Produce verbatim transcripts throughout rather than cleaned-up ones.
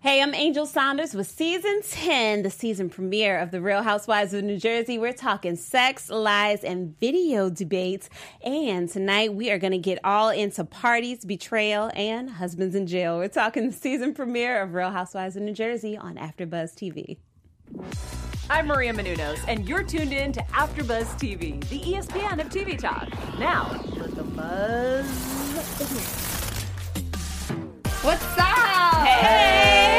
Hey, I'm Angel Saunders with Season ten, the season premiere of The Real Housewives of New Jersey. We're talking sex, lies, and video debates. And tonight we are going to get all into parties, betrayal, and husbands in jail. We're talking the season premiere of Real Housewives of New Jersey on AfterBuzz T V. I'm Maria Menounos, and you're tuned in to AfterBuzz T V, the E S P N of T V talk. Now, let the buzz begin. What's up? Hey!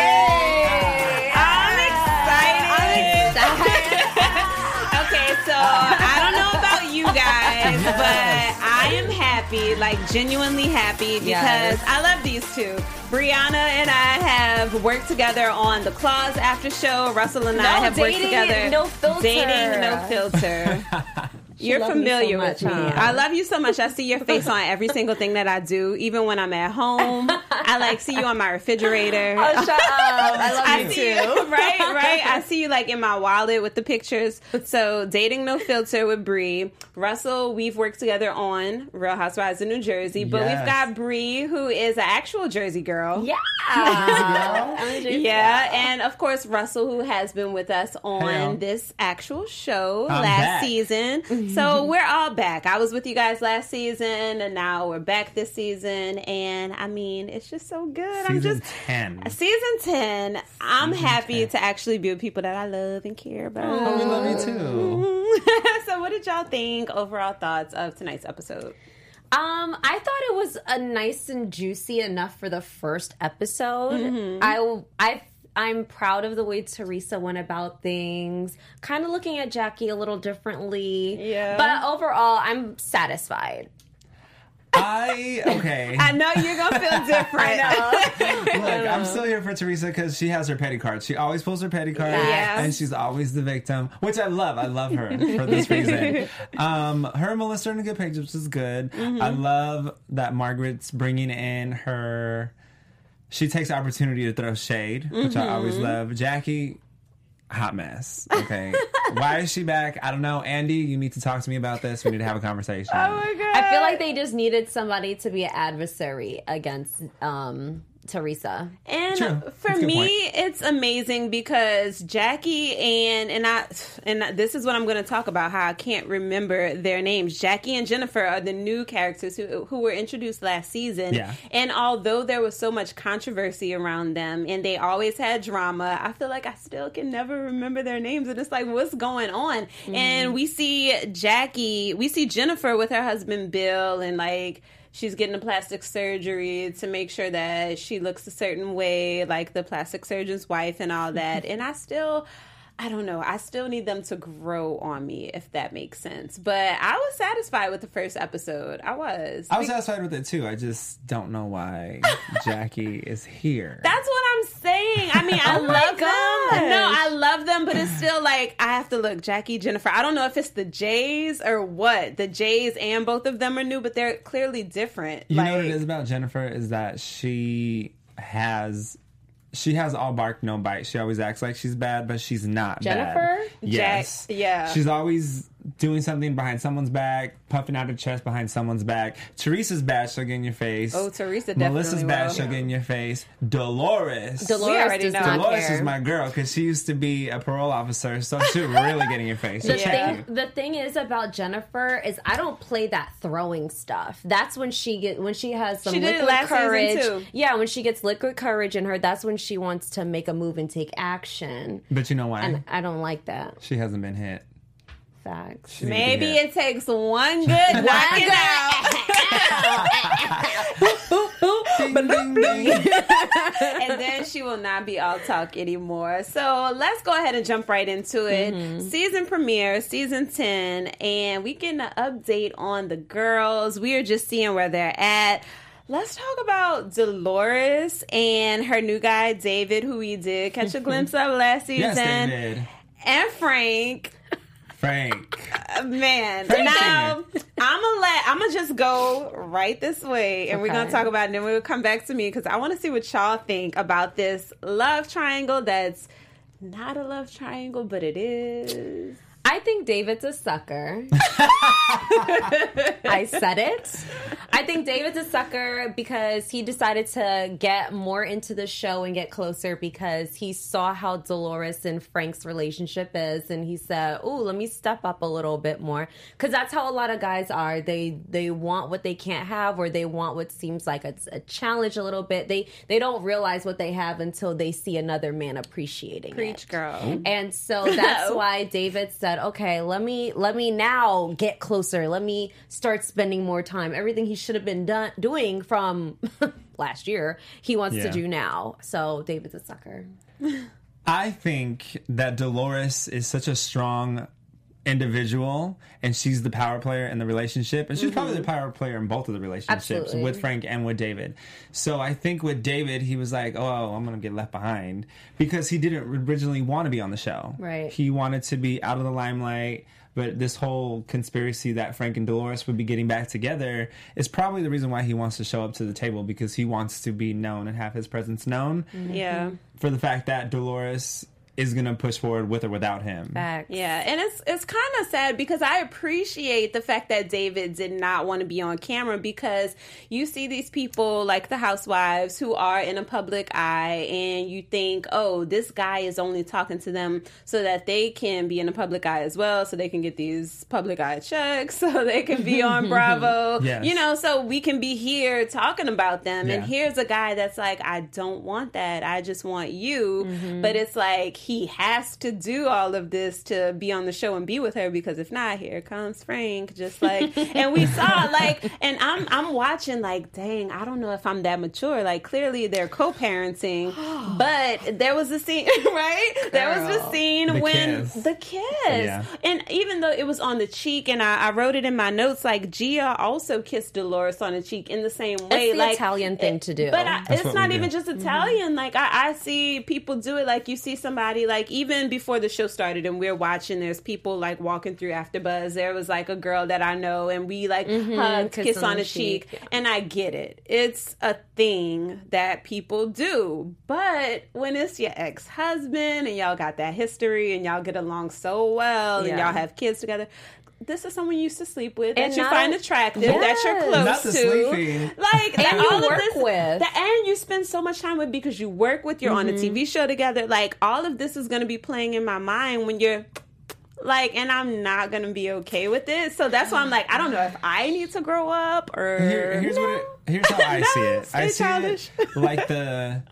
Hey! I'm excited. I'm excited. Okay, so I don't know about you guys, but I am happy, like genuinely happy, because Yes. I love these two. Brianna and I have worked together on the Claws after show. Russell and I No, have worked Dating together. No Filter. Dating No Filter. You're loved me familiar so with much, me. huh? I love you so much. I see your face on every single thing that I do, even when I'm at home. I like see you on my refrigerator. Oh, shut up. I love I you see too. you, right, right. I see you like in my wallet with the pictures. So, Dating No Filter with Bree. Russell, we've worked together on Real Housewives of New Jersey, but Yes. we've got Bree, who is an actual Jersey girl. Yeah. I'm a Jersey Yeah, girl. and of course Russell, who has been with us on Hey-o. this actual show I'm last back. season. So we're all back. I was with you guys last season, and now we're back this season. And I mean, it's just so good. I'm Season just ten. season ten. I'm Season happy ten. to actually be with people that I love and care about. Oh, we love you too. So, what did y'all think? Overall thoughts of tonight's episode? Um, I thought it was a nice and juicy enough for the first episode. I, I, I'm proud of the way Teresa went about things. Kind of looking at Jackie a little differently. Yeah. But overall, I'm satisfied. I okay. I know you're gonna feel different. Look, I'm still here for Teresa because she has her petty cards. She always pulls her petty cards, Yes. and she's always the victim, which I love. I love her for this reason. Um, her and Melissa are in a good page, which is good. I love that Margaret's bringing in her. She takes the opportunity to throw shade, which I always love. Jackie, hot mess. Okay, why is she back? I don't know. Andy, you need to talk to me about this. We need to have a conversation. Oh my god! I feel like they just needed somebody to be an adversary against um, Teresa. And True. for That's a good me, point. it's amazing because Jackie and and I and this is what I'm going to talk about, how I can't remember their names. Jackie and Jennifer are the new characters who who were introduced last season. Yeah. And although there was so much controversy around them and they always had drama, I feel like I still can never remember their names. And it's like, what's going on? And we see Jackie, we see Jennifer with her husband Bill, and like, she's getting a plastic surgery to make sure that she looks a certain way, like the plastic surgeon's wife and all that. And I still, I don't know, I still need them to grow on me, if that makes sense. But I was satisfied with the first episode. I was. I was satisfied with it too. I just don't know why Jackie is here. That's what I'm saying. I mean, I Oh my love gosh. them. No, I love them, but it's still like, I have to look. Jackie, Jennifer. I don't know if it's the Jays or what. The Jays and both of them are new, but they're clearly different. You like, know what it is about Jennifer is that she has she has all bark, no bite. She always acts like she's bad, but she's not Jennifer? bad. Yes. Jack- yeah. She's always doing something behind someone's back, puffing out her chest behind someone's back. Teresa's bad, she'll get in your face. Oh, Teresa definitely Melissa's bad, will. she'll get in your face. Dolores. Dolores already does know. not Dolores care. is my girl because she used to be a parole officer, so she'll really get in your face. The She'll check thing, you. the thing is about Jennifer is I don't play that throwing stuff. That's when she get when she has some She did it liquid last season, courage. too. Yeah, when she gets liquid courage in her, that's when she wants to make a move and take action. But you know why? And I don't like that. She hasn't been hit. Facts. She needs to Maybe be hit. it takes one good knocking out. Ding, ding, ding. And then she will not be all talk anymore. So let's go ahead and jump right into it. Mm-hmm. Season premiere, season ten, and we get an update on the girls. We are just seeing where they're at. Let's talk about Dolores and her new guy, David, who we did catch a glimpse of last season. Yes, they did. And Frank. Frank. Man, Frank now I'm gonna let I'm gonna just go right this way, and we're gonna Okay. talk about it, and then we'll come back to me because I want to see what y'all think about this love triangle. That's not a love triangle, but it is. I think David's a sucker. I said it. I think David's a sucker because he decided to get more into the show and get closer because he saw how Dolores and Frank's relationship is, and he said, "Ooh, let me step up a little bit more." Because that's how a lot of guys are. They they want what they can't have, or they want what seems like a, a challenge a little bit. They they don't realize what they have until they see another man appreciating Preach, it. girl. And so that's why David said, "Okay, let me let me now get closer. Let me start spending more time. Everything he should have been done, doing from last year, he wants Yeah. to do now." So David's a sucker. I think that Dolores is such a strong individual, and she's the power player in the relationship, and she's mm-hmm. probably the power player in both of the relationships Absolutely. with Frank and with David. So I think with David, he was like, "Oh, I'm gonna get left behind," because he didn't originally want to be on the show. Right. He wanted to be out of the limelight. But this whole conspiracy that Frank and Dolores would be getting back together is probably the reason why he wants to show up to the table, because he wants to be known and have his presence known. Mm-hmm. Yeah. For the fact that Dolores is going to push forward with or without him. Facts. Yeah, and it's it's kind of sad because I appreciate the fact that David did not want to be on camera, because you see these people like the housewives who are in a public eye, and you think, oh, this guy is only talking to them so that they can be in a public eye as well, so they can get these public eye checks, so they can be on Bravo. Yes. You know, so we can be here talking about them. Yeah. And here's a guy that's like, I don't want that. I just want you. Mm-hmm. But it's like, he has to do all of this to be on the show and be with her, because if not, here comes Frank, just like, and we saw like, and I'm I'm watching like, dang, I don't know if I'm that mature. Like, clearly they're co-parenting, but there was a scene, right? Girl. There was a scene The when kiss. the kiss, Yeah. and even though it was on the cheek, and I, I wrote it in my notes, like Gia also kissed Dolores on the cheek in the same way, It's the like Italian thing to do. But I, That's it's what not we even do. just Italian. Like I, I see people do it. Like you see somebody, like even before the show started and we're watching, there's people like walking through AfterBuzz. There was like a girl that I know, and we like Mm-hmm. hug, Kiss kiss, on on the the cheek, cheek. and I get it. It's a thing that people do. But when it's your ex-husband and y'all got that history and y'all get along so well and Yeah. y'all have kids together, this is someone you used to sleep with that And you not- find attractive, that Yes. you're close Not the to, sleeping. like that, And you all work of this, with. that, and you spend so much time with, because you work with, you're on a T V show together. Like all of this is going to be playing in my mind when you're like, and I'm not going to be okay with it. So that's why I'm like, I don't know if I need to grow up or Here, here's no. what it, here's how I see No, it. I stay see childish. it like the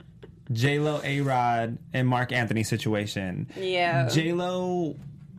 J Lo, A Rod, and Mark Anthony situation. Yeah. J Lo,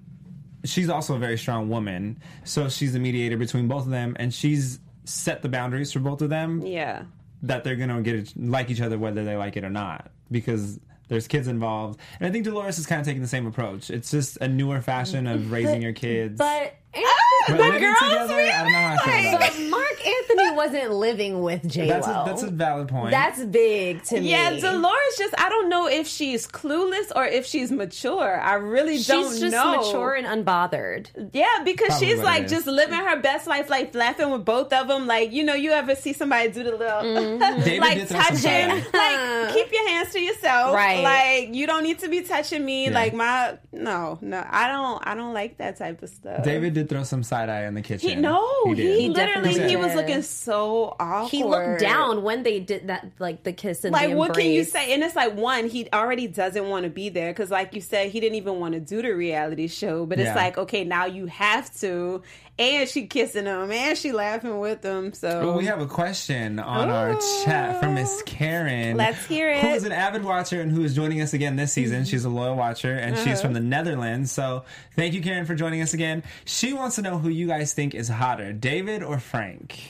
she's also a very strong woman, so she's the mediator between both of them, and she's set the boundaries for both of them. Yeah. That they're gonna get it, like each other whether they like it or not, because there's kids involved. And I think Dolores is kind of taking the same approach. It's just a newer fashion of raising your kids. But But the living girls together, we I don't know how I feel about but it. Mark Anthony wasn't living with J Lo. That's a, that's a valid point. That's big to me. Yeah, Dolores just, I don't know if she's clueless or if she's mature. I really She's don't just know. mature and unbothered. Yeah, because Probably she's what like it is. just living her best life, like laughing with both of them. Like, you know, you ever see somebody do the little, David like did throw some touching, side. like keep your hands to yourself. Right. Like, you don't need to be touching me. Yeah. Like my, no, no, I don't, I don't like that type of stuff. David did throw some side eye in the kitchen. He, no, he he, did. He literally, definitely he was did. looking so awkward. He looked down when they did that, like the kiss and Like, the what can you embrace. say? And it's like, one, he already doesn't want to be there because, like you said, he didn't even want to do the reality show. But it's Yeah. like, okay, now you have to. And she kissing him, and she laughing with him. So Well, we have a question on our chat from Miss Karen. Let's hear Who it. is an avid watcher and who is joining us again this season. She's a loyal watcher, and Uh-huh. she's from the Netherlands. So thank you, Karen, for joining us again. She wants to know who you guys think is hotter, David or Frank?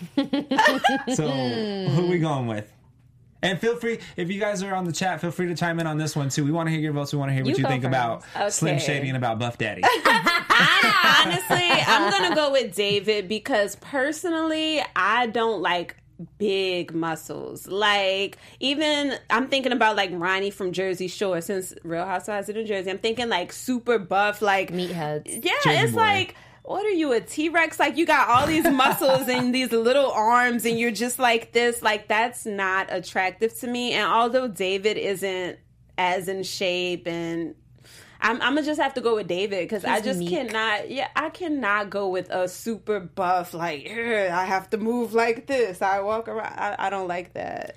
So who we going with? And feel free, if you guys are on the chat, feel free to chime in on this one, too. We want to hear your votes. We want to hear what You you, go think first. about Okay. Slim Shady and about Buff Daddy. I, honestly, I'm gonna go with David because personally, I don't like big muscles. Like, even I'm thinking about like Ronnie from Jersey Shore, since Real Housewives of New Jersey. I'm thinking like super buff, like Meatheads. Yeah, Jersey it's boy. like, what are you, a T-Rex? Like, you got all these muscles and these little arms, and you're just like this. Like, that's not attractive to me. And although David isn't as in shape, and I'm, I'm gonna just have to go with David because I just meek. cannot. Yeah, I cannot go with a super buff like. I have to move like this. I walk around. I, I don't like that.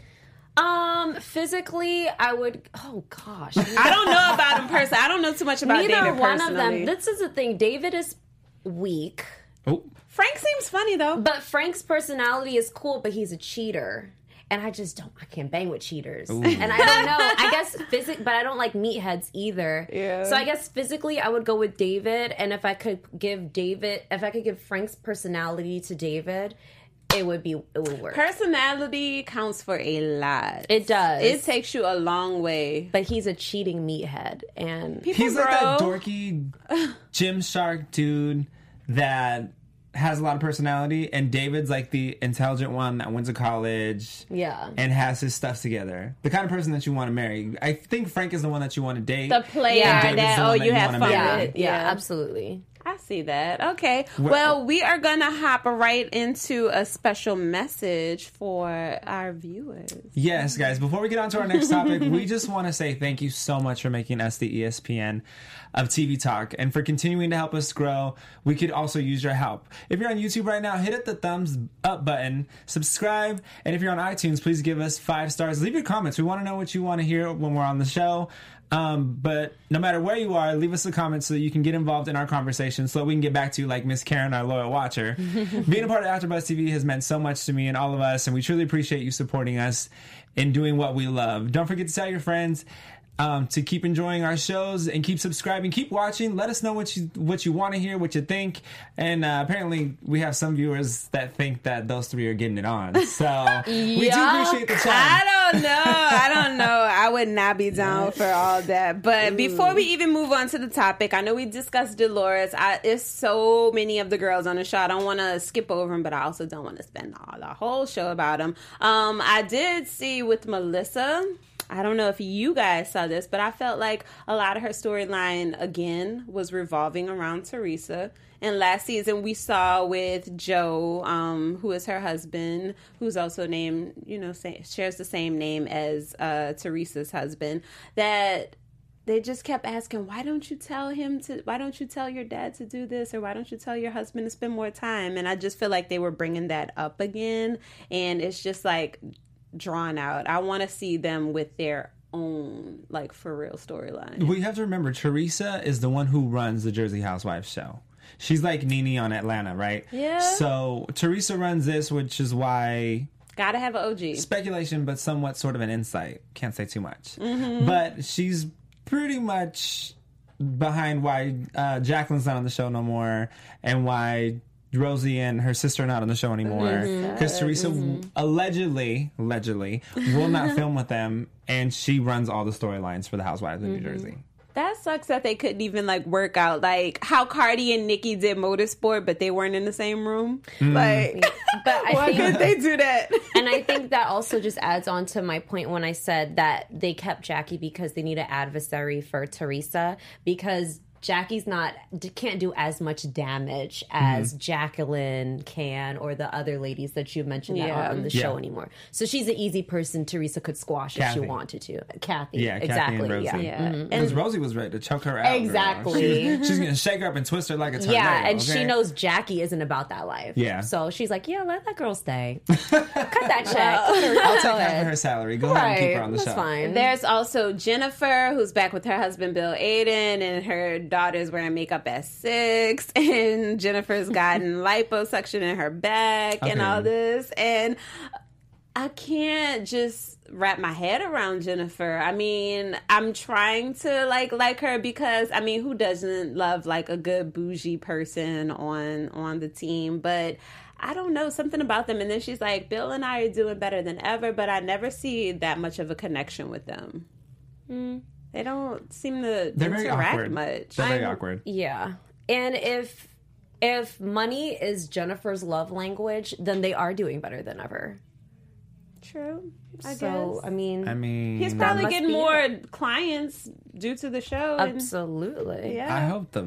Um, physically, I would. Oh gosh, I don't know about him personally. I don't know too much about neither David one personally. of them. This is the thing. David is weak, Oh, Frank seems funny though. but Frank's personality is cool. But he's a cheater. And I just don't, I can't bang with cheaters. Ooh. And I don't know, I guess physic, but I don't like meatheads either. Yeah. So I guess physically I would go with David. And if I could give David, if I could give Frank's personality to David, it would be, it would work. Personality counts for a lot. It does. It takes you a long way. But he's a cheating meathead. And People he's grow. like that dorky Gymshark dude that has a lot of personality, and David's like the intelligent one that went to college yeah. and has his stuff together. The kind of person that you want to marry. I think Frank is the one that you want to date. The player Yeah. that, David's the oh, one that you you have wanna fun marry. Yeah, with. yeah, absolutely. I see that. Okay. Well- Well, we are going to hop right into a special message for our viewers. Yes, guys, before we get on to our next topic, we just want to say thank you so much for making us the E S P N of T V Talk and for continuing to help us grow. We could also use your help. If you're on YouTube right now, hit the thumbs up button, subscribe, and if you're on iTunes, please give us five stars. Leave your comments. We want to know what you want to hear when we're on the show. Um, but no matter where you are, leave us a comment so that you can get involved in our conversation so that we can get back to you like Miss Karen, our loyal watcher. Being a part of AfterBuzz T V has meant so much to me and all of us, and we truly appreciate you supporting us in doing what we love. Don't forget to tell your friends um, to keep enjoying our shows and keep subscribing, keep watching. Let us know what you what you want to hear, what you think. And uh, apparently, we have some viewers that think that those three are getting it on. So we do appreciate the chat. I don't know. I don't know. I would not be down for all that. But before we even move on to the topic, I know we discussed Dolores. I, it's so many of the girls on the show. I don't want to skip over them, but I also don't want to spend all the whole show about them. Um, I did see with Melissa. I don't know if you guys saw this, but I felt like a lot of her storyline, again, was revolving around Teresa. And last season we saw with Joe, um, who is her husband, who's also named, you know, say, shares the same name as uh, Teresa's husband, that they just kept asking, why don't you tell him to, why don't you tell your dad to do this? Or why don't you tell your husband to spend more time? And I just feel like they were bringing that up again. And it's just like drawn out. I want to see them with their own, like, for real storyline. We have to remember, Teresa is the one who runs the Jersey Housewives show. She's like Nene on Atlanta, right? Yeah. So Teresa runs this, which is why Gotta have an O G. speculation, but somewhat sort of an insight. Can't say too much. Mm-hmm. But she's pretty much behind why uh, Jacqueline's not on the show no more, and why Rosie and her sister are not on the show anymore. Because Teresa Mm-hmm. allegedly, allegedly, will not film with them, and she runs all the storylines for the Housewives of New Mm-hmm. Jersey. That sucks that they couldn't even, like, work out, like, how Cardi and Nicki did Motorsport, but they weren't in the same room. Like, But I why think, couldn't they do that? and I think that also just adds on to my point when I said that they kept Jackie because they need an adversary for Teresa, because Jackie's not can't do as much damage as Mm-hmm. Jacqueline can, or the other ladies that you mentioned that Yeah. aren't on the Yeah. show anymore. So she's an easy person Teresa could squash if Kathy. she wanted to. Kathy, Yeah, Kathy exactly. and Rosie. Yeah, Yeah. Because And Rosie was ready to choke her out. girl. Exactly. She's, she's going to shake her up and twist her like a tornado. yeah, and she okay? knows Jackie isn't about that life. Yeah. So she's like, yeah, let that girl stay. Cut that check. I'll take half of her salary. Go ahead and keep her on the That's show. fine. there's also Jennifer, who's back with her husband, Bill Aiden, and her daughter's wearing makeup at six, and Jennifer's gotten liposuction in her back and Okay. all this. And I can't just wrap my head around Jennifer. I mean, I'm trying to like like her because I mean, who doesn't love like a good bougie person on on the team? But I don't know, something about them. And then she's like, Bill and I are doing better than ever, but I never see that much of a connection with them. They don't seem to They're very interact awkward. much. They're very I'm- awkward. Yeah. And if if money is Jennifer's love language, then they are doing better than ever. True, I so, guess. I mean, I mean, He's probably must getting be more clients due to the show. and- absolutely. yeah. I hope the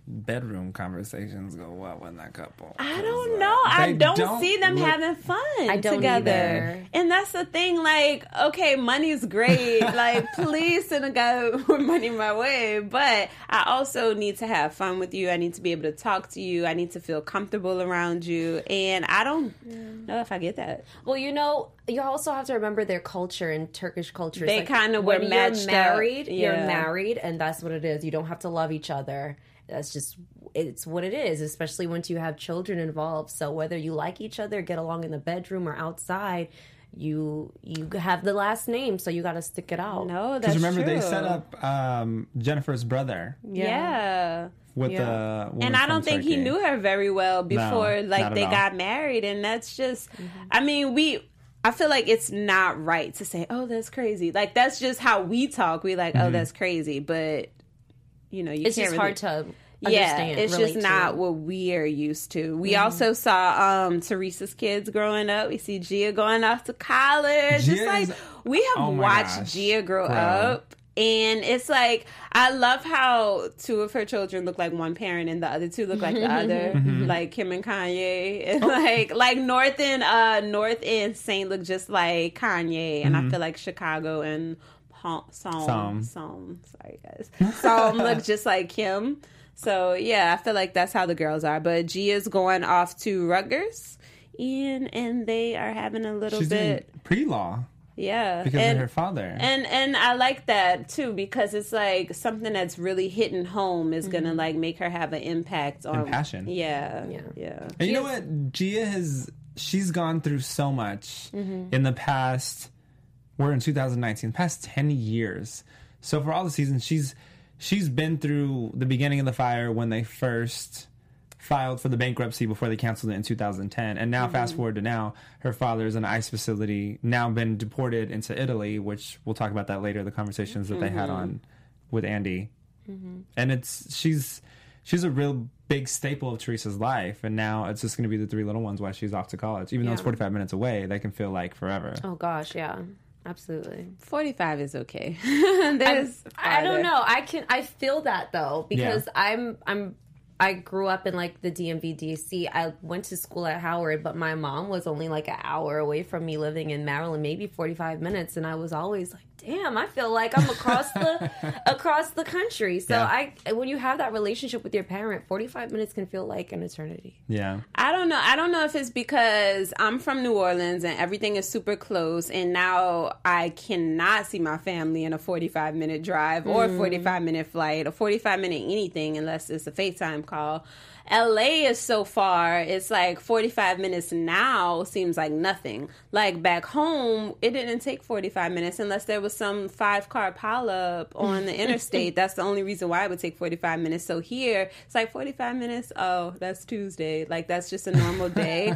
bedroom conversations go well in that couple? I don't know. I don't, don't see them look, having fun I don't together. Either. And that's the thing. Like, okay, money's great. Like, please send a guy with money my way. But I also need to have fun with you. I need to be able to talk to you. I need to feel comfortable around you. And I don't yeah. know if I get that. Well, you know, you also have to remember their culture and Turkish culture. They like, kind of were matched you're married, up. You're Yeah. married, and that's what it is. You don't have to love each other. That's just, it's what it is, especially once you have children involved. So whether you like each other, get along in the bedroom or outside, you you have the last name, so you got to stick it out. No, that's Because remember, true. they set up um, Jennifer's brother. Yeah. yeah. With yeah. the woman and I from don't think Turkey. he knew her very well before, No, like, not at they all. got married. And that's just, mm-hmm. I mean, we... I feel like it's not right to say, oh, that's crazy. Like, that's just how we talk. We like, mm-hmm. oh, that's crazy. But, you know, you it's can't just really... hard to Yeah, understand, it's just relate not to. what we are used to. We Mm-hmm. also saw um, Teresa's kids growing up. We see Gia going off to college. Gia It's like, is- we have Oh my watched gosh, Gia grow bro. up. And it's like, I love how two of her children look like one parent and the other two look like the other, Mm-hmm. like Kim and Kanye. And Oh. like, like North and uh, North and Saint look just like Kanye, and Mm-hmm. I feel like Chicago and Pom- Psalm, Psalm. Psalm, sorry guys, Psalm look just like Kim. So yeah, I feel like that's how the girls are. But Gia's going off to Rutgers, and and they are having a little She's bit. doing pre-law Yeah, because and, of her father. And and I like that too, because it's like something that's really hitting home is gonna like make her have an impact on And passion. Yeah, Yeah. yeah. And you know what? Gia has, she's gone through so much Mm-hmm. in the past, we're in two thousand nineteen, past ten years. So for all the seasons, she's she's been through the beginning of the fire when they first filed for the bankruptcy before they canceled it in two thousand ten. And now, fast forward to now, her father is in an ICE facility, now been deported into Italy, which we'll talk about that later, the conversations that they had on with Andy. And it's, she's, she's a real big staple of Teresa's life. And now it's just going to be the three little ones while she's off to college. Even though it's Yeah. forty-five minutes away, they can feel like forever. Oh gosh, yeah, absolutely. Forty-five is okay. There's I don't farther. know. I can. I feel that though because Yeah. I'm. I'm. I grew up in like the D M V D C. I went to school at Howard, but my mom was only like an hour away from me, living in Maryland, maybe forty-five minutes, and I was always like, "Damn, I feel like I'm across the across the country." So Yeah. I, when you have that relationship with your parent, forty-five minutes can feel like an eternity. Yeah. I don't know. I don't know if it's because I'm from New Orleans and everything is super close, and now I cannot see my family in a forty-five minute drive or a forty-five minute flight or forty-five minute anything unless it's a FaceTime call. L A is so far, it's like forty-five minutes now seems like nothing. Like back home, it didn't take forty-five minutes unless there was some five car pileup on the interstate. That's the only reason why it would take forty-five minutes. So here, it's like forty-five minutes. Oh, that's Tuesday. Like that's just a normal day.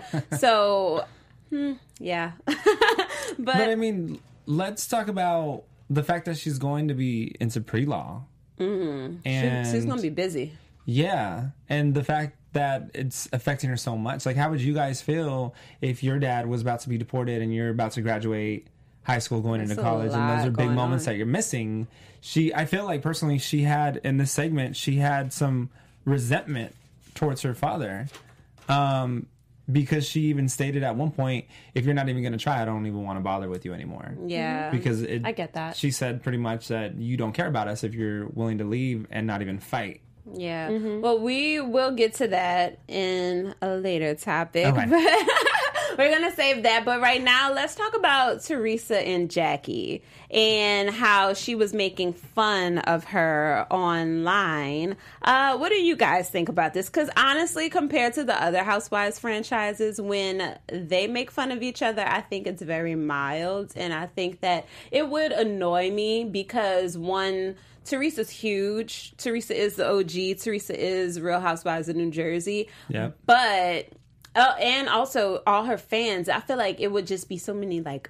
So, hmm, yeah. but, But I mean, let's talk about the fact that she's going to be into pre-law. Mm-hmm. And she's going to be busy. Yeah, and the fact that it's affecting her so much. Like, how would you guys feel if your dad was about to be deported and you're about to graduate high school, going That's into a college, and lot those are big going moments on. that you're missing? She, I feel like personally, she had in this segment, she had some resentment towards her father, um, because she even stated at one point, "If you're not even going to try, I don't even want to bother with you anymore." Yeah. Because it, I get that. She said pretty much that you don't care about us if you're willing to leave and not even fight. Yeah. Well, we will get to that in a later topic. Okay. But we're going to save that. But right now, let's talk about Teresa and Jackie and how she was making fun of her online. Uh, what do you guys think about this? Because honestly, compared to the other Housewives franchises, when they make fun of each other, I think it's very mild. And I think that it would annoy me because one... Teresa's huge. Teresa is the O G. Teresa is Real Housewives of New Jersey. Yeah. But, uh, and also all her fans, I feel like it would just be so many, like,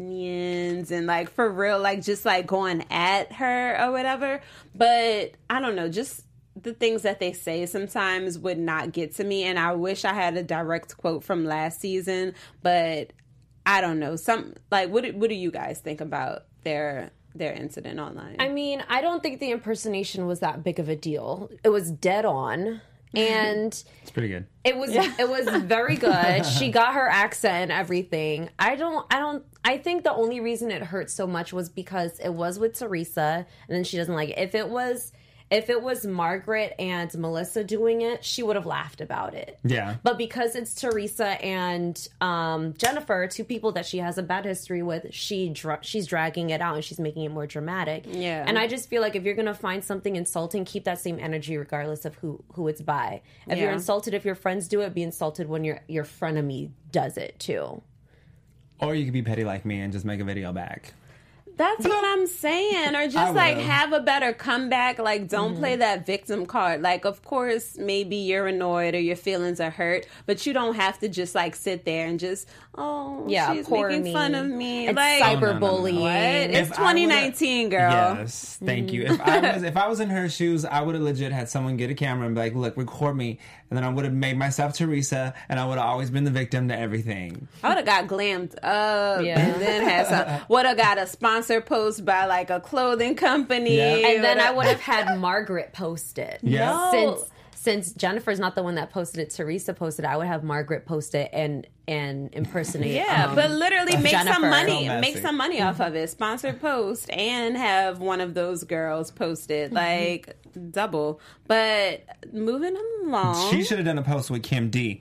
minions and, like, for real, like, just, like, going at her or whatever. But, I don't know, just the things that they say sometimes would not get to me. And I wish I had a direct quote from last season. But, I don't know. Some, like, what, do- what do you guys think about their their incident online. I mean, I don't think the impersonation was that big of a deal. It was dead on. And It's pretty good. it was it was very good. She got her accent and everything. I don't I don't I think the only reason it hurt so much was because it was with Teresa and then she doesn't like it. If it was if it was Margaret and Melissa doing it, she would have laughed about it. Yeah. But because it's Teresa and um, Jennifer, two people that she has a bad history with, she dra- she's dragging it out and she's making it more dramatic. Yeah. And I just feel like if you're going to find something insulting, keep that same energy regardless of who, who it's by. If Yeah. you're insulted, if your friends do it, be insulted when your, your frenemy does it too. Or you could be petty like me and just make a video back. That's what I'm saying. Or I just like will. have a better comeback. Like don't Mm-hmm. play that victim card. Like of course maybe you're annoyed or your feelings are hurt, but you don't have to just like sit there and just oh Yeah, she's poor making me. fun of me. It's like Oh, no, no, no, no. cyberbullying. what? It's If I would've- twenty nineteen, girl. Yes, thank you. If I was if I was in her shoes, I would have legit had someone get a camera and be like, "Look, record me," and then I would have made myself Teresa, and I would have always been the victim to everything. I would have got glammed up Yeah. and then had some. Would have got a sponsor post by like a clothing company. Yeah. And then I Would've- would have had Margaret post it. Yeah. No. Since since Jennifer's not the one that posted it, Teresa posted it, I would have Margaret post it and and impersonate. Yeah, um, but literally make Jennifer. some money, So make messy. some money off of it. Sponsored post and have one of those girls post it, like double. But moving along, She should have done a post with Kim D.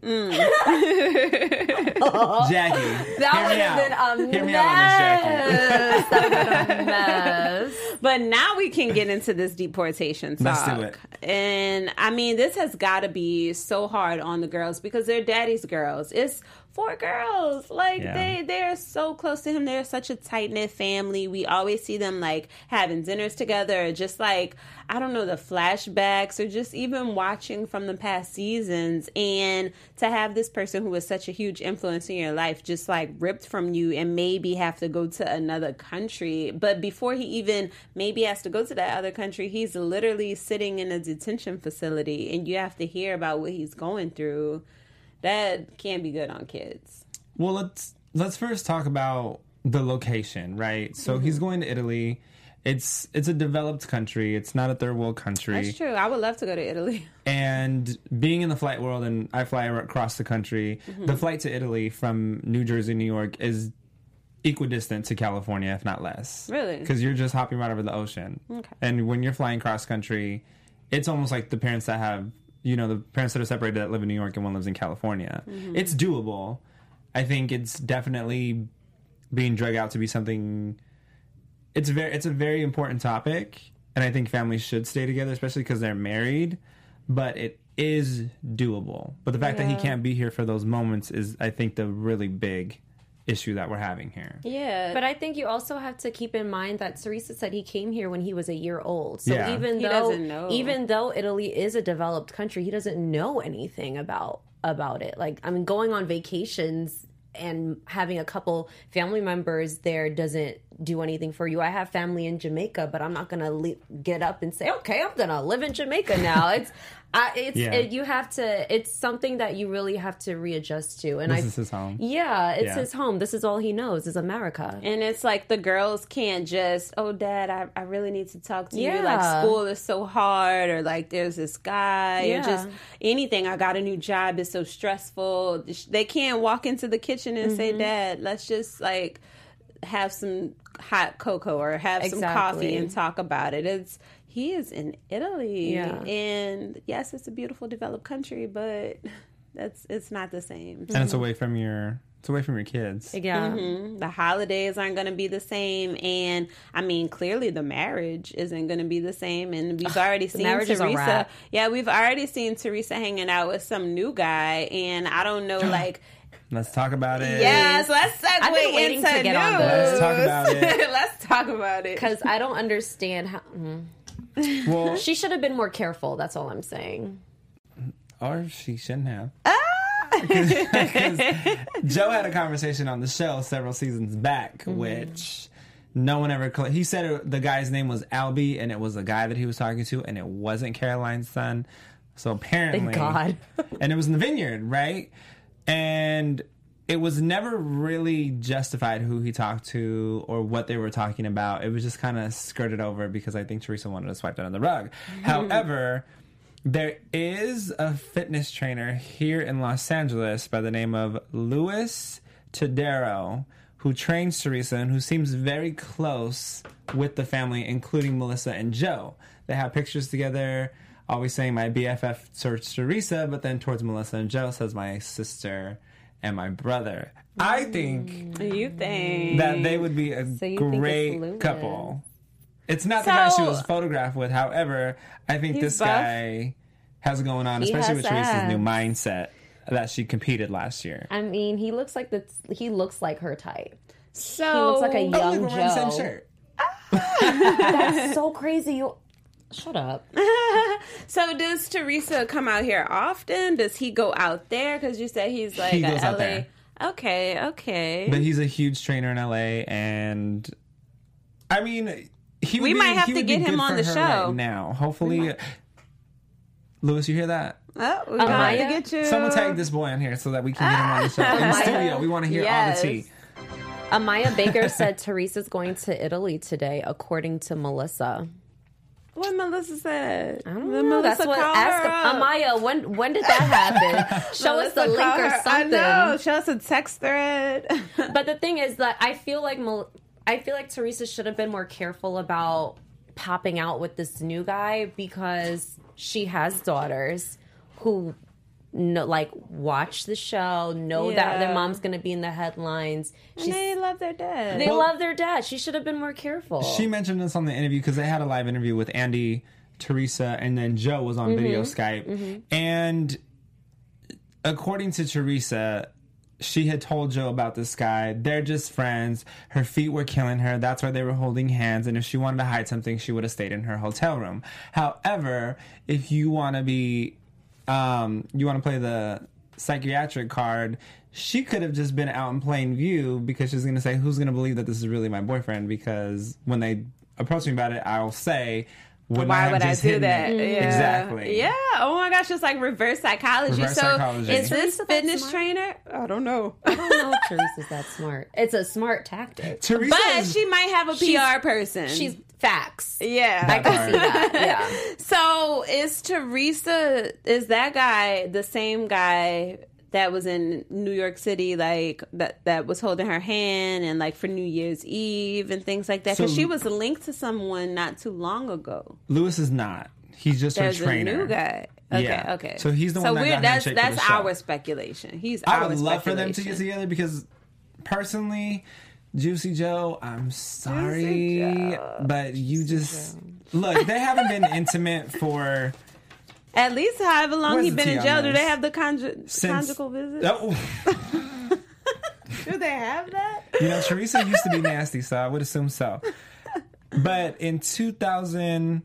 Jackie, that hear would me have out. been a Hear me out on this, Jackie. mess. That would have been a mess. but now we can get into this deportation talk. Let's do it. And I mean, this has got to be so hard on the girls because they're daddy's girls. It's four girls. Like Yeah. they they're so close to him. They're such a tight knit family. We always see them like having dinners together, or just like I don't know, the flashbacks, or just even watching from the past seasons. And to have this person who was such a huge influence in your life just like ripped from you and maybe have to go to another country. But before he even maybe has to go to that other country, he's literally sitting in a detention facility and you have to hear about what he's going through. That can't be good on kids. Well, let's let's first talk about the location, right? So Mm-hmm. he's going to Italy. It's it's a developed country. It's not a third world country. That's true. I would love to go to Italy. And being in the flight world, and I fly across the country, Mm-hmm. the flight to Italy from New Jersey, New York is equidistant to California, if not less. Really? Because you're just hopping right over the ocean. Okay. And when you're flying cross country, it's almost like the parents that have, you know, the parents that are separated that live in New York and one lives in California. Mm-hmm. It's doable. I think it's definitely being drug out to be something. It's very, it's a very important topic, and I think families should stay together, especially because they're married. But it is doable. But the fact that he Yeah. can't be here for those moments is, I think, the really big issue that we're having here. Yeah. But I think you also have to keep in mind that Teresa said he came here when he was a year old. So Yeah. even He though doesn't know. even though Italy is a developed country, he doesn't know anything about about it. Like I mean going on vacations and having a couple family members there doesn't do anything for you. I have family in Jamaica, but I'm not going to le- get up and say, "Okay, I'm going to live in Jamaica now." It's I, it's Yeah. it, you have to it's something that you really have to readjust to. And This I is his home. Yeah, it's Yeah. his home. This is all he knows is America. And it's like the girls can't just, oh, Dad, I, I really need to talk to you. Yeah. Like, school is so hard, or like, there's this guy, or Yeah. just anything. I got a new job, it's so stressful. They can't walk into the kitchen and say, Dad, let's just like have some hot cocoa or have some coffee Exactly. and talk about it. It's he is in Italy, Yeah. and yes, it's a beautiful developed country, but that's it's not the same. And it's away from your, it's away from your kids. Yeah. Mhm. The holidays aren't going to be the same, and I mean, clearly the marriage isn't going to be the same. And we've already seen marriage is a Teresa. wrap. Yeah, we've already seen Teresa hanging out with some new guy, and I don't know, like. Let's talk about it. Yes, let's segue I've been waiting into to get news. on this. Let's talk about it. Let's talk about it. Because I don't understand how. mm. Well, She should have been more careful. That's all I'm saying. or she shouldn't have. Ah! Because Joe had a conversation on the show several seasons back, Mm-hmm. which no one ever. Cl- he said it, the guy's name was Albie, and it was a guy that he was talking to, and it wasn't Caroline's son. So apparently, Thank God. and it was in the vineyard, right? And it was never really justified who he talked to or what they were talking about. It was just kind of skirted over because I think Teresa wanted to swipe that under the rug. However, there is a fitness trainer here in Los Angeles by the name of Luis Tadero who trains Teresa and who seems very close with the family, including Melissa and Joe. They have pictures together, always saying my B F F towards Teresa, but then towards Melissa and Joe says my sister and my brother. I think You think that they would be a So you think it's great Louis. couple. It's not the guy she So- was photographed with. However, I think He's this buff. guy has it going on, He especially has with Teresa's abs. new mindset that she competed last year. I mean, he looks like the he looks like her type. so? He looks like a Oh, look, young we're wearing the same Joe. shirt. That's so crazy. You shut up. So does Teresa come out here often? Does he go out there? Because you said he's like He a goes out L A. there. Okay, okay. But he's a huge trainer in L A, and I mean, he would We be, might have he to would be get him good on for the her show. right now. Hopefully, Lewis, you hear that? Oh, we got Amaya? to get you. Someone tag this boy on here so that we can get him on the show in the Amaya? studio. We want to hear Yes. all the tea. Amaya Baker said Teresa's going to Italy today, according to Melissa. What Melissa said. I don't Did know. Melissa That's what. call Ask her up? Amaya. When when did that happen? Show us the Melissa link call or her- something. I know. Show us a text thread. But the thing is that I feel like Mel- I feel like Teresa should have been more careful about popping out with this new guy because she has daughters who know, like watch the show, know that Yeah. their mom's going to be in the headlines. And She's, they love their dad. they Well- love their dad. She should have been more careful. She mentioned this on the interview because they had a live interview with Andy, Teresa, and then Joe was on video Skype. And according to Teresa, she had told Joe about this guy. They're just friends. Her feet were killing her. That's why they were holding hands. And if she wanted to hide something, she would have stayed in her hotel room. However, if you want to be, um, you want to play the psychiatric card, she could have just been out in plain view because she's going to say, who's going to believe that this is really my boyfriend? Because when they approach me about it, I'll say, wouldn't I Why have would I just do hidden that? it? Yeah. Exactly. Yeah. Oh my gosh, it's like reverse psychology. Reverse so psychology. is this Teresa that fitness smart? trainer? I don't know. I don't know if Teresa's that smart. It's a smart tactic. Teresa But is- she might have a P R person. She's facts. yeah. I can see that. Yeah. So is Teresa, is that guy the same guy that was in New York City, like that that was holding her hand and like for New Year's Eve and things like that? Because So- she was linked to someone not too long ago. Lewis is not. He's just There's her a trainer. new guy. Okay, Yeah. okay. So he's the one that we're- got her that's shaped for that's the show. our speculation. He's I our would love for them to get speculation. together because personally, Juicy Joe, I'm sorry, Joe. but you just look. They haven't been intimate for At least however long Where's he the been tea in on jail. Do this? they have the conju- since conjugal visits? Oh, Do they have that? you know, Teresa used to be nasty, so I would assume so. But in two thousand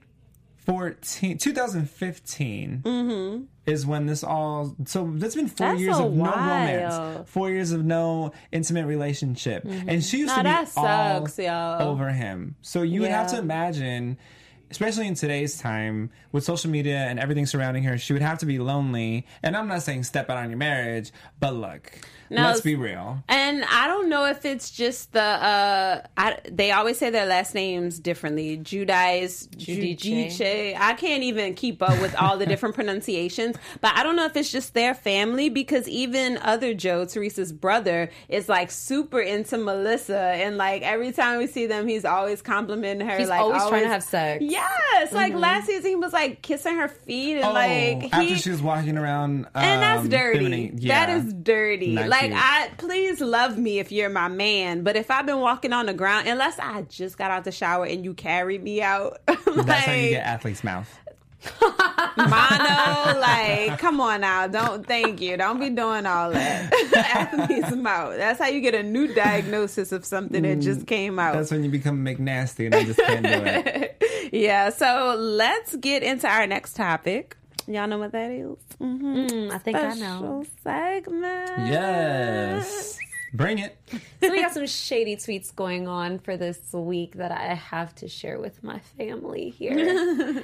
fourteen, two thousand fifteen Mm-hmm. is when this all. So that's been four That's years a of no while. romance, four years of no intimate relationship, and she used Now to be that sucks, all y'all. over him. So you would have to Yeah. imagine, especially in today's time with social media and everything surrounding her, she would have to be lonely. And I'm not saying step out on your marriage, but look, No, let's be real. And I don't know if it's just the uh I, they always say their last names differently. Judice, Judice. Judice. I can't even keep up with all the different pronunciations, but I don't know if it's just their family because even other Joe, Teresa's brother, is like super into Melissa and like every time we see them he's always complimenting her. He's like always trying to have sex. Yes, like last season he was like kissing her feet and Oh, like after he she was walking around, um, and that's dirty. feminine- yeah. That is dirty. Not like cute. I please love me if you're my man, but if I've been walking on the ground, unless I just got out the shower and you carried me out, like That's how you get athlete's mouth. mono, like come on now, don't thank you, don't be doing all that. Athlete's mouth. That's how you get a new diagnosis of something that just came out. That's when you become McNasty and I just can't do it. Yeah. So let's get into our next topic. Y'all know what that is? Mm-hmm. Mm, I think I know. Special segment. Yes. Bring it. So we got some shady tweets going on for this week that I have to share with my family here.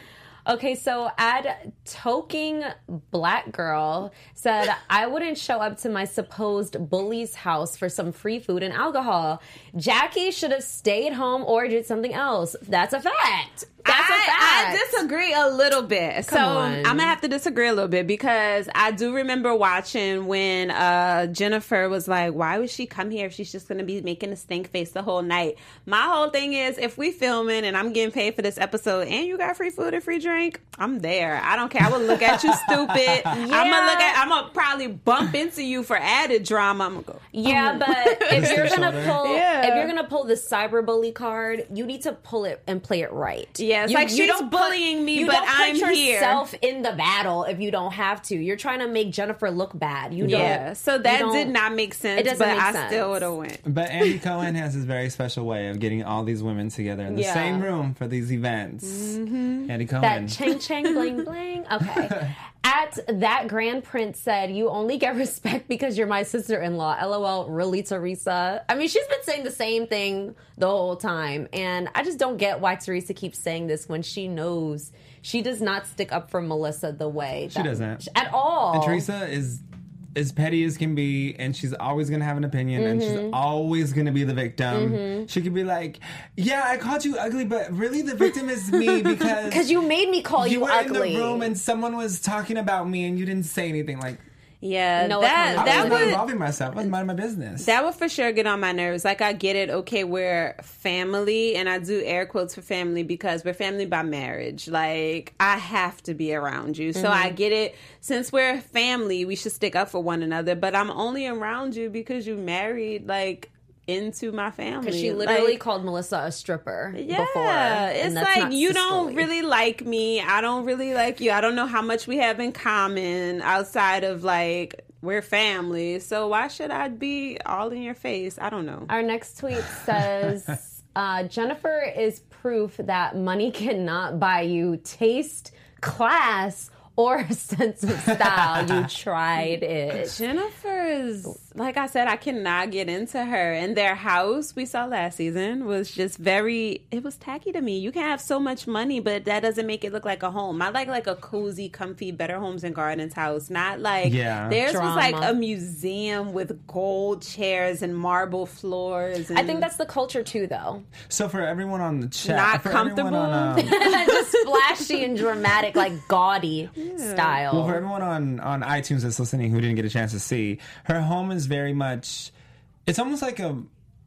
Okay, so Ad Toking Black Girl said, I wouldn't show up to my supposed bully's house for some free food and alcohol. Jackie should have stayed home or did something else. That's a fact. That's I, a fact. I disagree a little bit. Come so on. I'm gonna have to disagree a little bit because I do remember watching when uh, Jennifer was like, "Why would she come here if she's just gonna be making a stink face the whole night?" My whole thing is, if we filming and I'm getting paid for this episode and you got free food and free drink, I'm there. I don't care. I would look at you stupid. Yeah. I'm gonna look at. I'm gonna probably bump into you for added drama. I'm gonna go. Yeah, but if you're gonna shoulder. pull, Yeah. if you're gonna pull the cyberbully card, you need to pull it and play it right. Yeah, it's you, like you she's don't put- bullying me, you but don't put I'm here. yourself in the battle if you don't have to. You're trying to make Jennifer look bad. You don't. Yeah, so you that don't- did not make sense. It doesn't but make I sense. still would have went. But Andy Cohen has his very special way of getting all these women together in the Yeah. same room for these events. Mm-hmm. Andy Cohen. That ching ching bling bling. Okay. At that Grand Prince said, "You only get respect because you're my sister-in-law." L O L. Really, Teresa? I mean, she's been saying the same thing the whole time, and I just don't get why Teresa keeps saying this when she knows she does not stick up for Melissa the way She that- doesn't. at all. And Teresa is as petty as can be, and she's always going to have an opinion, and Mm-hmm. she's always going to be the victim. She could be like, yeah, I called you ugly, but really the victim is me because... Because you made me call you, you were ugly. in the room and someone was talking about me and you didn't say anything. Like, Yeah, No that accountability. I that was not would involving myself. I was minding my business. that would for sure get on my nerves. Like, I get it. Okay, we're family, and I do air quotes for family because we're family by marriage. Like, I have to be around you, so I get it. Since we're family, we should stick up for one another. But I'm only around you because you married like into my family. Because she literally Like, called Melissa a stripper Yeah, before. and it's that's like not you sisterly. don't really like me. I don't really like you. I don't know how much we have in common outside of like we're family. So why should I be all in your face? I don't know. Our next tweet says, uh, Jennifer is proof that money cannot buy you taste, class, or a sense of style. You tried it. Jennifer is, like I said, I cannot get into her. And their house we saw last season was just very, it was tacky to me. You can have so much money, but that doesn't make it look like a home. I like like a cozy, comfy, Better Homes and Gardens house. Not like, Yeah. theirs was like Drama. a museum with gold chairs and marble floors. And I think that's the culture too, though. So for everyone on the chat, Not for everyone comfortable. on, um, Just flashy and dramatic, like gaudy style. well, for everyone on, on iTunes that's listening who didn't get a chance to see, her home is very much, it's almost like a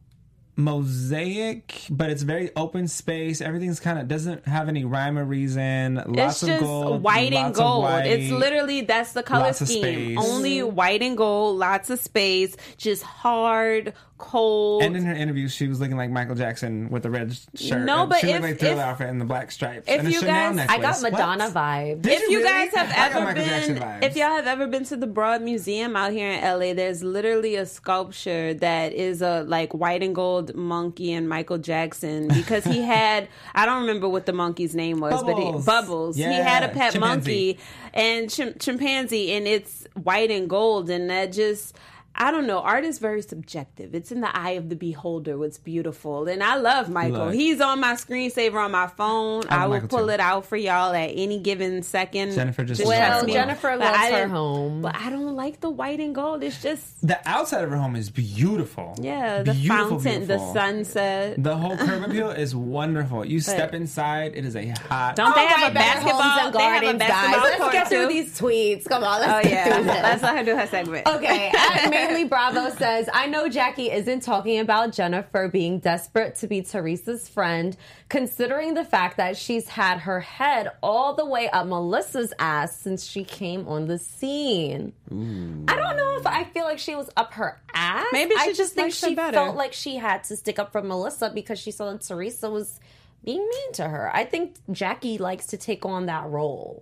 mosaic, but it's very open space. Everything's kind of, doesn't have any rhyme or reason. Lots it's just of gold. white and lots of gold. white. It's literally, that's the color Lots of scheme. space. Only white and gold, lots of space, just hard, cold. And in her interview, she was looking like Michael Jackson with the red shirt. No, And but she looked if- like Thriller if- outfit and the black stripes. if and a you Chanel guys- necklace. I got Madonna What? vibe. Did if you really? guys have I got ever Michael Jackson been, vibes. if y'all have ever been to the Broad Museum out here in L A, there's literally a sculpture that is a like white and gold monkey and Michael Jackson because he had, I don't remember what the monkey's name was, but he, Bubbles. Bubbles. He Yeah, had a pet chimpanzee. monkey and chim- chimpanzee, and it's white and gold, and that just. I don't know. Art is very subjective. It's in the eye of the beholder what's beautiful. And I love Michael. Look. He's on my screensaver on my phone. I I, love will Michael, pull too. it out for y'all at any given second. Jennifer just Well, loves trust me. Jennifer But loves I her didn't- home. But I don't like the white and gold. It's just, The outside of her home is beautiful. yeah, the Beautiful, fountain, beautiful. the sunset. The whole curb appeal is wonderful. You step inside, it is a hot. Don't they All have right, a Better Homes basketball? and They have a Gardens, basketball guys. Let's court, get through too? these tweets. Come on, let's Oh, get yeah. through this. Let's let her do her segment. Okay, at Mainly Bravo says, I know Jackie isn't talking about Jennifer being desperate to be Teresa's friend, considering the fact that she's had her head all the way up Melissa's ass since she came on the scene. I don't know if I feel like she was up her ass. Maybe she I just just think likes her she better. felt like she had to stick up for Melissa because she saw that Teresa was being mean to her. I think Jackie likes to take on that role.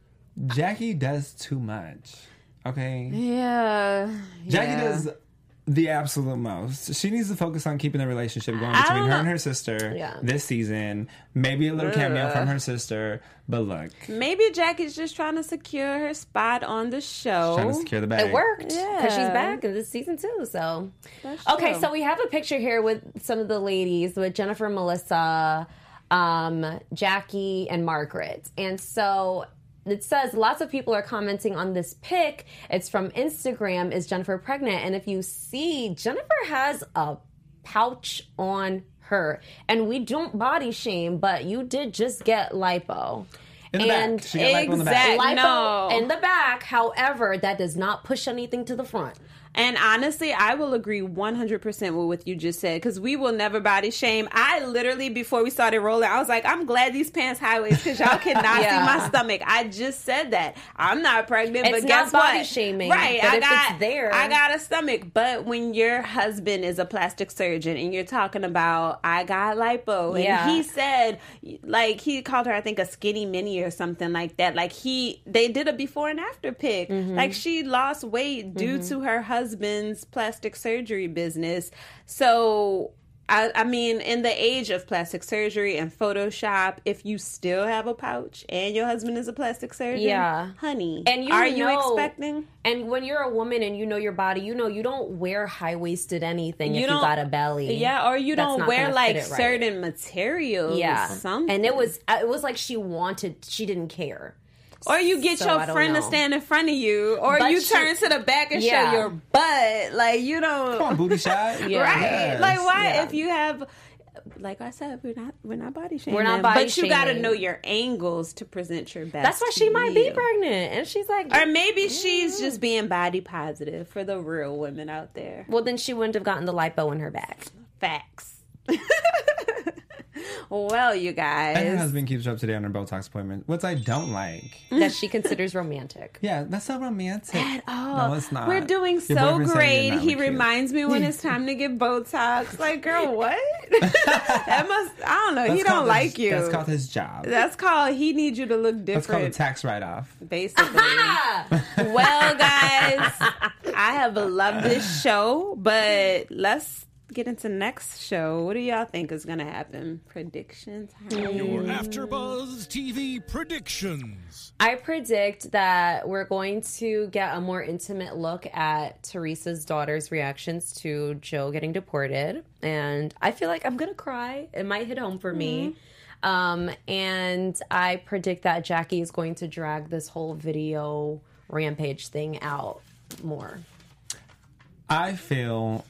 Jackie does too much. Okay? Yeah. Jackie yeah. does the absolute most. She needs to focus on keeping the relationship going I between don't her and know. her sister Yeah. this season. Maybe a little cameo Ugh. from her sister. But look, Maybe Jackie's just trying to secure her spot on the show. trying to secure the bag. It worked because Yeah. she's back in this season too. So, That's okay, true. so we have a picture here with some of the ladies with Jennifer, Melissa. um, Jackie and Margaret. And so it says lots of people are commenting on this pic. It's from Instagram. Is Jennifer pregnant? And if you see, Jennifer has a pouch on her. And we don't body shame, but you did just get lipo. In the and back. She got lipo in the back. Lipo No. in the back. However, that does not push anything to the front. And honestly, I will agree one hundred percent with what you just said, because we will never body shame. I literally, before we started rolling, I was like, I'm glad these pants high-waist, because y'all cannot Yeah. see my stomach. I just said that. I'm not pregnant, It's but guess not body what? shaming, Right. but I if got, it's there- I got a stomach. But when your husband is a plastic surgeon and you're talking about, I got lipo, and Yeah. he said, like, he called her, I think, a skinny mini or something like that. Like, he, they did a before and after pic. Mm-hmm. Like, she lost weight due to her husband's plastic plastic surgery business. So I, I mean, in the age of plastic surgery and Photoshop, if you still have a pouch and your husband is a plastic surgeon, Yeah. honey, And you are know, you expecting? And when you're a woman and you know your body, you know you don't wear high waisted anything You if you don't- got a belly. Yeah, or you That's don't not wear gonna like fit it right. certain materials. Yeah, something. and it was it was like she wanted, she didn't care. Or you get So I your don't friend to know. stand in front of you, or But you she- turn to the back and Yeah. show your butt. Like, you don't. Come on, booty shot. Yeah. Right? Yes. Like, why? Yeah. If you have, like I said, we're not we're not body shaming. We're not body but you got to shaming. know your angles to present your best. That's why to she might be you. pregnant, and she's like, Or maybe she's just being body positive for the real women out there. well, then she wouldn't have gotten the lipo in her back. Facts. Well, you And her guys. husband keeps her up to date on her Botox appointment. What I don't like. That she considers romantic. Yeah, that's not romantic. Oh, No, it's not. we're doing Your so boyfriend said great. you're not He look cute. reminds me when it's time to get Botox. Like, girl, what? That must, I don't know. That's he don't called like his, you. That's called his job. That's called, he needs you to look That's called a different. tax write-off. Basically. Well, guys, I have loved this show, but let's get into next show. What do y'all think is going to happen? Predictions? Your AfterBuzz T V predictions. I predict that we're going to get a more intimate look at Teresa's daughter's reactions to Joe getting deported. And I feel like I'm going to cry. It might hit home for me. Um, and I predict that Jackie is going to drag this whole video rampage thing out more. I feel.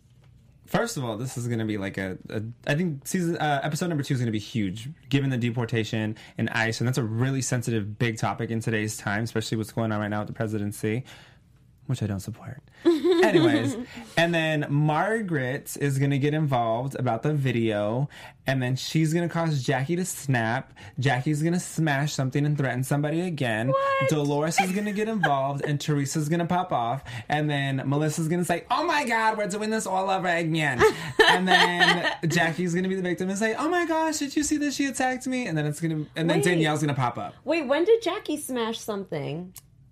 First of all, this is going to be like a, a. I think season uh, episode number two is going to be huge, given the deportation and ICE, and that's a really sensitive, big topic in today's time, especially what's going on right now with the presidency, which I don't support. Anyways, and then Margaret is going to get involved about the video, and then she's going to cause Jackie to snap. Jackie's going to smash something and threaten somebody again. What? Dolores is going to get involved, and Teresa's going to pop off, and then Melissa's going to say, "Oh my God, we're doing this all over again." And then Jackie's going to be the victim and say, "Oh my gosh, did you see that she attacked me?" And then it's going to, and then Wait. Danielle's going to pop up. Wait, when did Jackie smash something?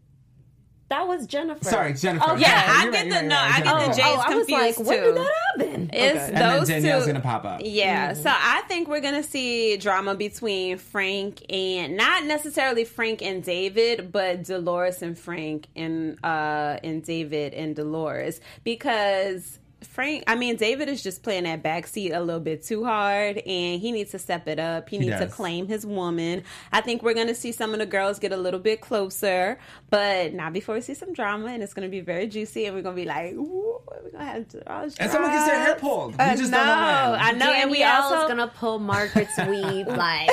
That was Jennifer. Sorry, Jennifer. Oh, Yeah, I You're get right, the you're no, right, I Jennifer. get the Oh, J's oh, I was confused like, when too. did that happen? It's Okay. And then those Danielle's two. going to pop up. Yeah, so I think we're gonna see drama between Frank and not necessarily Frank and David, but Dolores and Frank and uh and David and Dolores, because Frank, I mean, David is just playing that backseat a little bit too hard, and he needs to step it up. He, He needs to does. claim his woman. I think we're going to see some of the girls get a little bit closer, but not before we see some drama, and it's going to be very juicy, and we're going to be like, ooh, we're going to have to. And someone gets their hair pulled. We I just know, don't know when. I know, and we Danielle's also gonna pull Margaret's weave like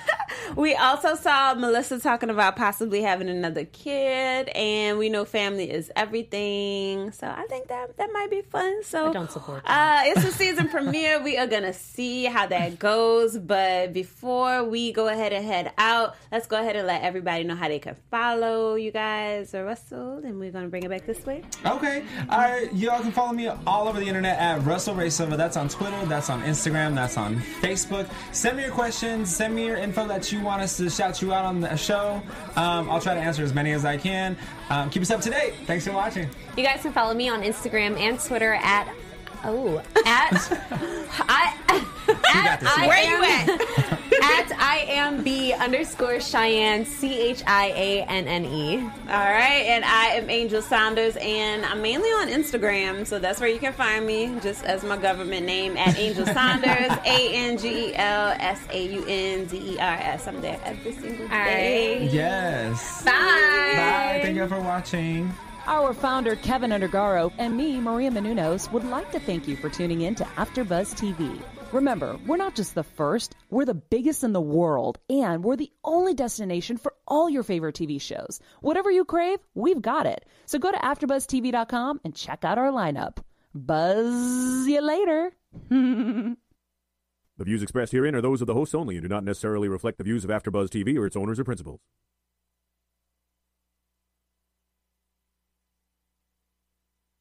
we also saw Melissa talking about possibly having another kid, and we know family is everything. So I think that that might be fun. So I don't support that. Uh, it's a season premiere. We are gonna see how that goes. But before we go ahead and head out, let's go ahead and let everybody know how they can follow you guys or Russell, and we're gonna bring it back this way. Okay. All right. Y'all can follow me all over the internet at Russell Ray Silva. That's on Twitter. That's on Instagram. That's on Facebook. Send me your questions. Send me your info that you want us to shout you out on the show. Um, I'll try to answer as many as I can. Um, keep us up to date. Thanks for watching. You guys can follow me on Instagram and Twitter at oh at I You got at this. I Where am, you at? At I am B underscore Cheyenne, C H I A N N E. All right, and I am Angel Saunders, and I'm mainly on Instagram, so that's where you can find me, just as my government name, at Angel Saunders, A N G E L S A U N D E R S. I'm there every single day. Right. Yes. Bye. Bye. Thank you for watching. Our founder, Kevin Undergaro, and me, Maria Menounos, would like to thank you for tuning in to AfterBuzz T V. Remember, we're not just the first, we're the biggest in the world, and we're the only destination for all your favorite T V shows. Whatever you crave, we've got it. So go to after buzz T V dot com and check out our lineup. Buzz you later. The views expressed herein are those of the hosts only and do not necessarily reflect the views of AfterBuzz T V or its owners or principals.